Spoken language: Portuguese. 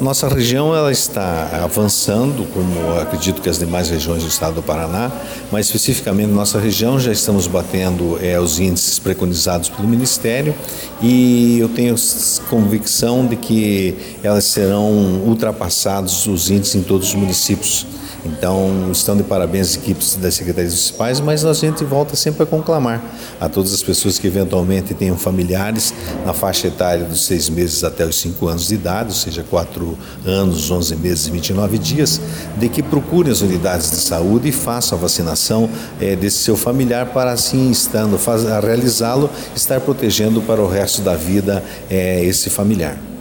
Nossa região ela está avançando, como acredito que as demais regiões do estado do Paraná, mas especificamente nossa região já estamos batendo os índices preconizados pelo Ministério e eu tenho convicção de que elas serão ultrapassados os índices em todos os municípios. Então, estão de parabéns as equipes das secretarias municipais, mas a gente volta sempre a conclamar a todas as pessoas que eventualmente tenham familiares na faixa etária dos 6 meses até os 5 anos de idade, ou seja, 4 anos, 11 meses e 29 dias, de que procurem as unidades de saúde e façam a vacinação desse seu familiar para assim, a realizá-lo, estar protegendo para o resto da vida esse familiar.